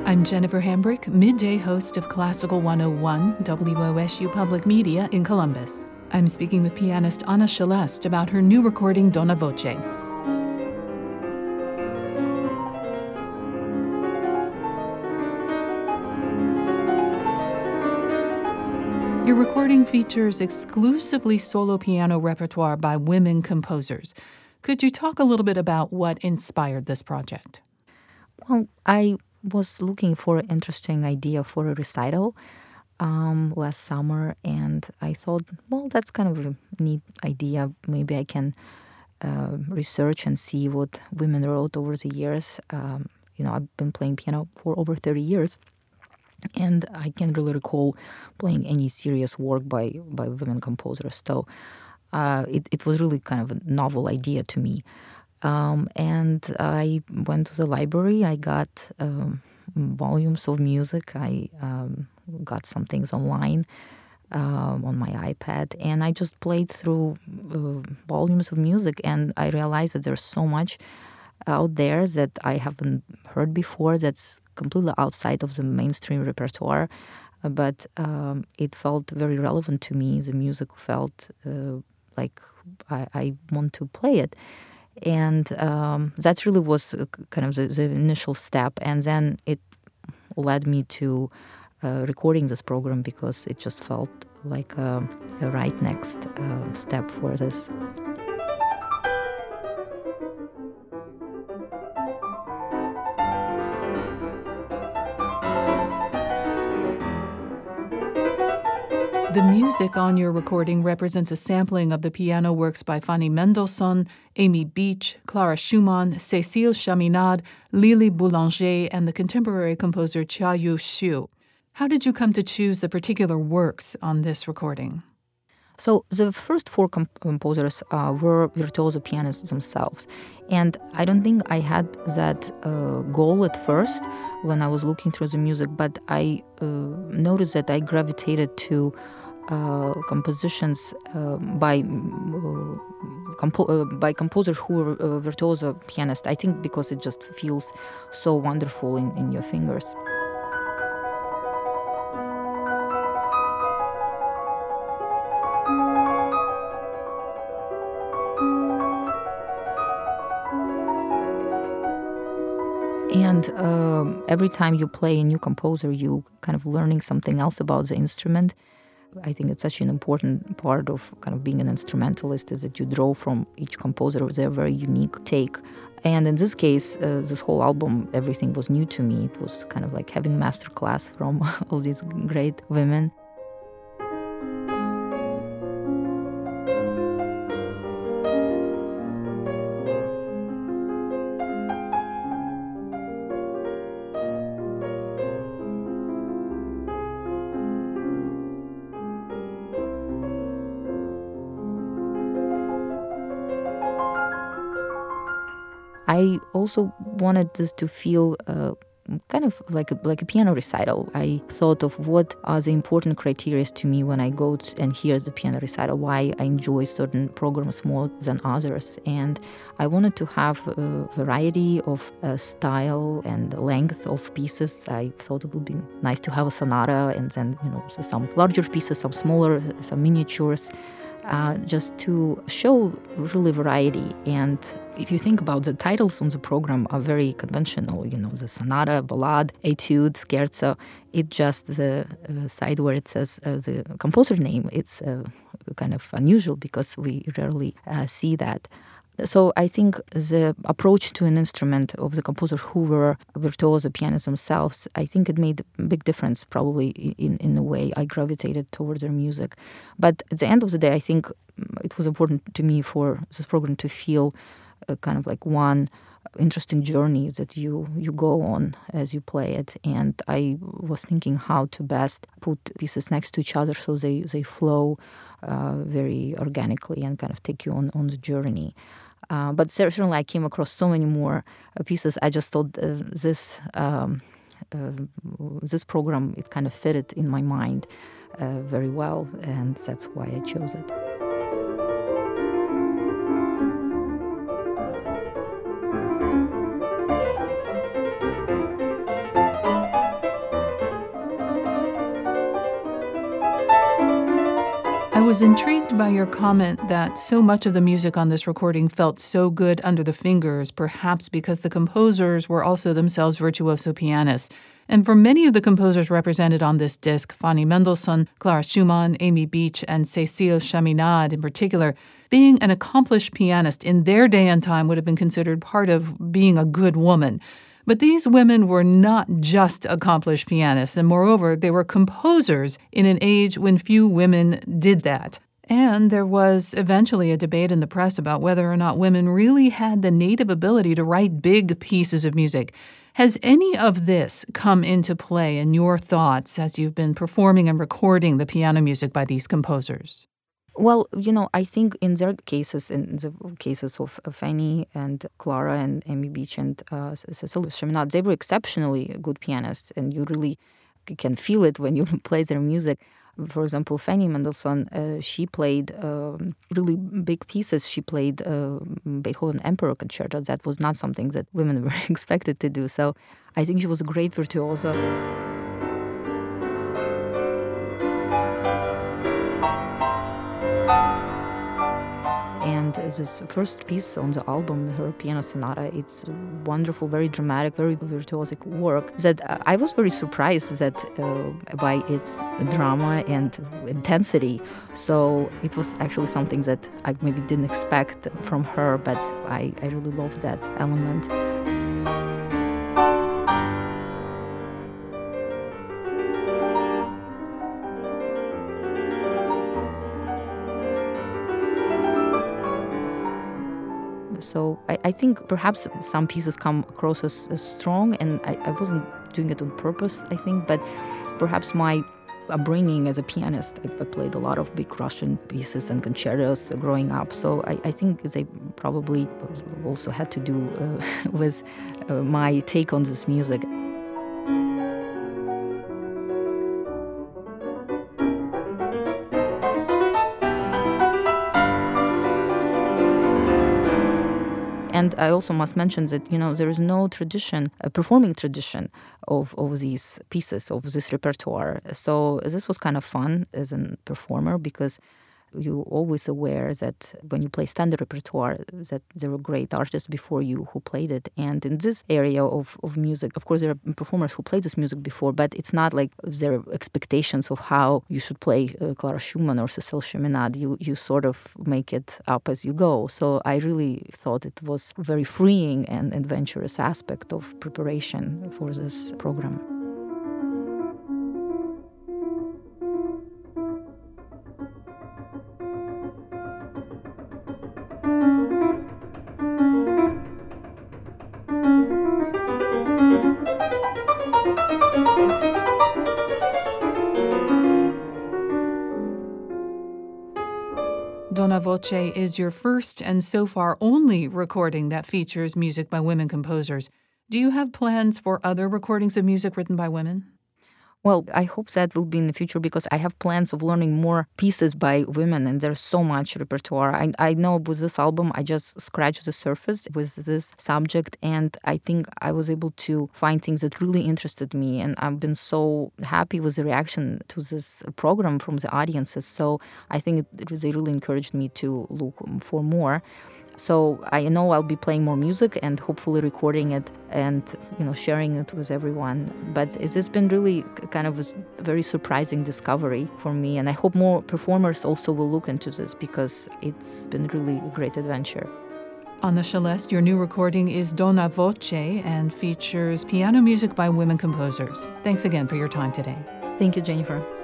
I'm Jennifer Hambrick, midday host of Classical 101, WOSU Public Media in Columbus. I'm speaking with pianist Anna Shelest about her new recording, Donna Voce. Your recording features exclusively solo piano repertoire by women composers. Could you talk a little bit about what inspired this project? Well, I was looking for an interesting idea for a recital last summer, and I thought, well, that's kind of a neat idea. Maybe I can research and see what women wrote over the years. I've been playing piano for over 30 years, and I can't really recall playing any serious work by women composers. So it was really kind of a novel idea to me. And I went to the library. I got volumes of music. I got some things online on my iPad, and I just played through volumes of music, and I realized that there's so much out there that I haven't heard before that's completely outside of the mainstream repertoire, but it felt very relevant to me. The music felt like I want to play it. And that really was kind of the initial step. And then it led me to recording this program because it just felt like a right next step for this. The music on your recording represents a sampling of the piano works by Fanny Mendelssohn, Amy Beach, Clara Schumann, Cécile Chaminade, Lili Boulanger, and the contemporary composer Qiaoyu Xu. How did you come to choose the particular works on this recording? So the first four composers were virtuoso pianists themselves. And I don't think I had that goal at first when I was looking through the music, but I noticed that I gravitated to compositions by composers who were virtuoso pianists. I think because it just feels so wonderful in your fingers. And every time you play a new composer, you kind of learning something else about the instrument. I think it's such an important part of kind of being an instrumentalist is that you draw from each composer with their very unique take. And in this case, this whole album, everything was new to me. It was kind of like having master class from all these great women. I also wanted this to feel kind of like a piano recital. I thought of what are the important criteria to me when I go and hear the piano recital, why I enjoy certain programs more than others. And I wanted to have a variety of style and length of pieces. I thought it would be nice to have a sonata and then, some larger pieces, some smaller, some miniatures. Just to show really variety. And if you think about the titles on the program are very conventional, the sonata, ballade, etude, scherzo. It just the side where it says the composer name, it's kind of unusual because we rarely see that. So I think the approach to an instrument of the composers who were virtuoso pianists themselves, I think it made a big difference probably in the way I gravitated towards their music. But at the end of the day, I think it was important to me for this program to feel kind of like one interesting journey that you go on as you play it. And I was thinking how to best put pieces next to each other so they flow very organically and kind of take you on the journey. But certainly I came across so many more pieces. I just thought this program, it kind of fitted in my mind very well, and that's why I chose it. was intrigued by your comment that so much of the music on this recording felt so good under the fingers, perhaps because the composers were also themselves virtuoso pianists. And for many of the composers represented on this disc, Fanny Mendelssohn, Clara Schumann, Amy Beach, and Cécile Chaminade in particular, being an accomplished pianist in their day and time would have been considered part of being a good woman. But these women were not just accomplished pianists, and moreover, they were composers in an age when few women did that. And there was eventually a debate in the press about whether or not women really had the native ability to write big pieces of music. Has any of this come into play in your thoughts as you've been performing and recording the piano music by these composers? Well, I think in their cases, in the cases of Fanny and Clara and Amy Beach and Cécile Chaminade, they were exceptionally good pianists, and you really can feel it when you play their music. For example, Fanny Mendelssohn, she played really big pieces. She played Beethoven Emperor Concerto. That was not something that women were expected to do. So I think she was a great virtuoso. And this first piece on the album, her piano sonata, it's wonderful, very dramatic, very virtuosic work that I was very surprised that by its drama and intensity. So it was actually something that I maybe didn't expect from her, but I really loved that element. So I think perhaps some pieces come across as strong, and I wasn't doing it on purpose, I think, but perhaps my upbringing as a pianist, I played a lot of big Russian pieces and concertos growing up, so I think they probably also had to do with my take on this music. And I also must mention that, there is no tradition, a performing tradition of these pieces, of this repertoire. So this was kind of fun as a performer because you're always aware that when you play standard repertoire, that there were great artists before you who played it. And in this area of music, of course, there are performers who played this music before, but it's not like there are expectations of how you should play Clara Schumann or Cécile Chaminade. You sort of make it up as you go. So I really thought it was a very freeing and adventurous aspect of preparation for this program. Donna Voce is your first and so far only recording that features music by women composers. Do you have plans for other recordings of music written by women? Well, I hope that will be in the future because I have plans of learning more pieces by women, and there's so much repertoire. I know with this album, I just scratched the surface with this subject, and I think I was able to find things that really interested me, and I've been so happy with the reaction to this program from the audiences. So I think they really encouraged me to look for more. So I know I'll be playing more music and hopefully recording it and sharing it with everyone. But this has been really kind of a very surprising discovery for me, and I hope more performers also will look into this because it's been really a great adventure. Anna Shelest, your new recording is Donna Voce and features piano music by women composers. Thanks again for your time today. Thank you, Jennifer.